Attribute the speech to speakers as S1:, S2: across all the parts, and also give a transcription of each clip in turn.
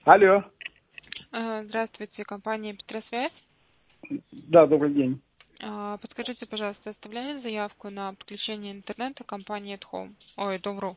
S1: Алло.
S2: Здравствуйте, компания Петросвязь.
S1: Да, добрый день.
S2: Подскажите, пожалуйста, оставляли заявку на подключение интернета компании at Home? Ой, Дом.ру.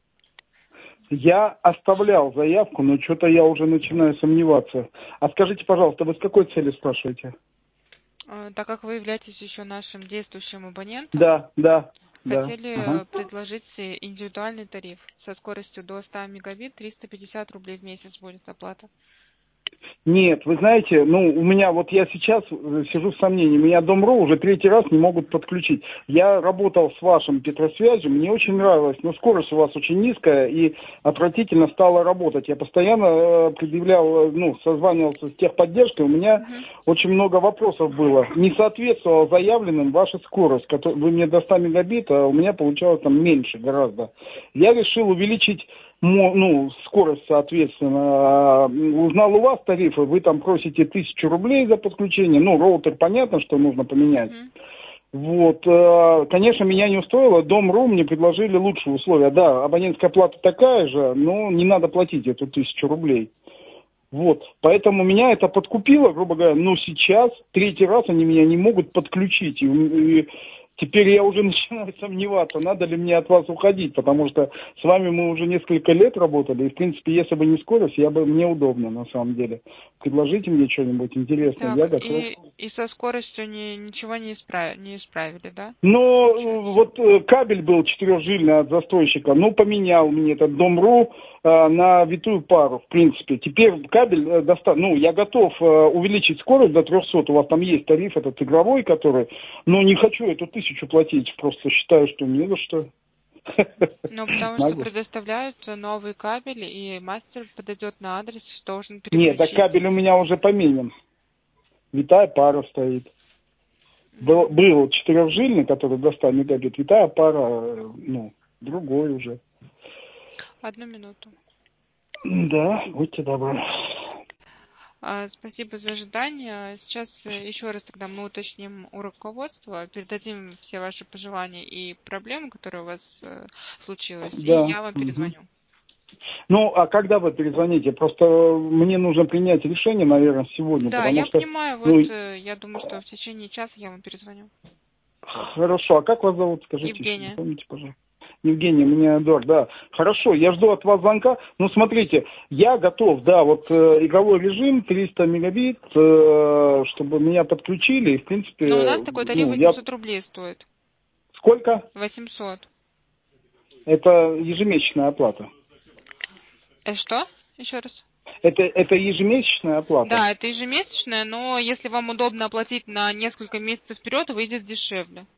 S1: Я оставлял заявку, но что-то я уже начинаю сомневаться. А скажите, пожалуйста, вы с какой целью спрашиваете?
S2: Так как вы являетесь еще нашим действующим абонентом,
S1: Да. Ага.
S2: хотели предложить индивидуальный тариф со скоростью до 100 мегабит, 350 рублей в месяц будет оплата.
S1: Нет, вы знаете, у меня вот я сейчас сижу в сомнении. Меня Дом.ру уже третий раз не могут подключить. Я работал с вашим Петросвязью, мне очень нравилось, но скорость у вас очень низкая и отвратительно стала работать. Я постоянно предъявлял, созванивался с техподдержкой, у меня очень много вопросов было. Не соответствовала заявленным ваша скорость. Вы мне до 100 мегабит, а у меня получалось там меньше гораздо. Я решил увеличить скорость, соответственно. Узнал у вас тарифы, вы там просите 1000 рублей за подключение. Роутер понятно, что нужно поменять. Вот, конечно, меня не устроило. Дом.ру мне предложили лучшие условия. Да, абонентская плата такая же, но не надо платить эту 1000 рублей. Вот, поэтому меня это подкупило, грубо говоря. Но сейчас, третий раз они меня не могут подключить. И теперь я уже начинаю сомневаться, надо ли мне от вас уходить, потому что с вами мы уже несколько лет работали, и, в принципе, если бы не скорость, мне удобно, на самом деле. Предложите мне что-нибудь интересное, я
S2: Так,
S1: готов.
S2: и со скоростью ничего не исправили, да?
S1: Но вот кабель был четырехжильный от застройщика, поменял мне этот Дом.ру на витую пару, в принципе. Теперь кабель я готов увеличить скорость до 300, у вас там есть тариф этот игровой, который, но не хочу эту 1000 платить, просто считаю, что не за что.
S2: Потому что предоставляют новый кабель, и мастер подойдет на адрес, должен переключить.
S1: Нет, так кабель у меня уже поменен. Витая пара стоит. Был четырехжильный, который до 100 мегабит, витая пара, другой уже.
S2: 1 минуту.
S1: Да, будьте добры.
S2: Спасибо за ожидание. Сейчас еще раз тогда мы уточним у руководства, передадим все ваши пожелания и проблемы, которые у вас случились, и я вам перезвоню.
S1: А когда вы перезвоните? Просто мне нужно принять решение, наверное, сегодня.
S2: Да, я понимаю, я думаю, что в течение часа я вам перезвоню.
S1: Хорошо, а как вас зовут? Скажите,
S2: Евгения.
S1: Помните, пожалуйста. Евгения, меня Эдуард, да. Хорошо, я жду от вас звонка. Смотрите, я готов, да, игровой режим, 300 мегабит, чтобы меня подключили, и, в принципе...
S2: Но у нас такой тариф 800 рублей стоит.
S1: Сколько?
S2: 800.
S1: Это ежемесячная оплата.
S2: Что? Еще раз.
S1: Это ежемесячная оплата?
S2: Да, это ежемесячная, но если вам удобно оплатить на несколько месяцев вперед, выйдет дешевле.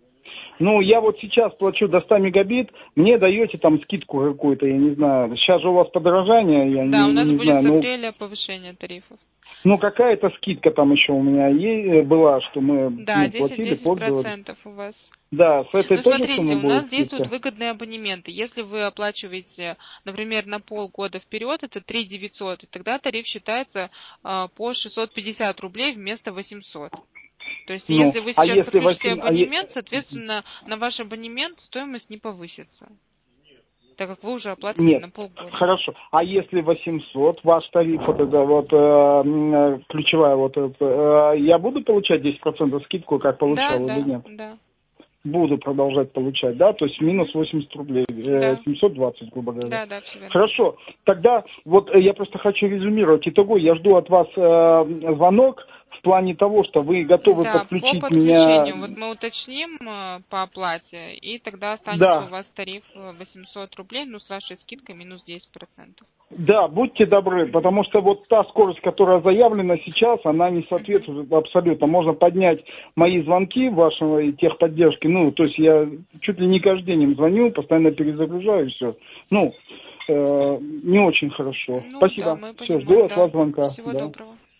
S1: Я вот сейчас плачу до 100 мегабит, мне даете там скидку какую-то, я не знаю. Сейчас же у вас подорожание, я
S2: да, у нас
S1: не
S2: будет
S1: знаю.
S2: с апреля повышение тарифов.
S1: Какая-то скидка там еще у меня была, что мы платили
S2: 10% у вас.
S1: Да, с этой тоже
S2: смотрите,
S1: суммы
S2: у нас
S1: будет
S2: действуют
S1: скидка?
S2: выгодные абонементы. Если вы оплачиваете, например, на полгода вперед, это 3 900, и тогда тариф считается по 650 рублей вместо 800. То есть, если вы сейчас подключите абонемент, соответственно, на ваш абонемент стоимость не повысится, так как вы уже оплатили на полгода.
S1: Хорошо. А если 800, ваш тариф, ключевая, я буду получать 10% скидку, как получал, или нет?
S2: Да.
S1: Буду продолжать получать, да? То есть минус 80 рублей, 720, грубо говоря.
S2: Да, все верно.
S1: Хорошо. Тогда я просто хочу резюмировать. Итого, я жду от вас звонок в плане того, что вы готовы подключить
S2: по подключению.
S1: меня...
S2: Мы уточним по оплате, и тогда останется у вас тариф 800 рублей, с вашей скидкой минус 10%.
S1: Да, будьте добры, потому что та скорость, которая заявлена сейчас, она не соответствует абсолютно. Можно поднять мои звонки вашей техподдержки, то есть я чуть ли не каждый день им звоню, постоянно перезагружаю, все. Не очень хорошо. Спасибо.
S2: Да, мы
S1: все, жду от вас звонка.
S2: Всего доброго.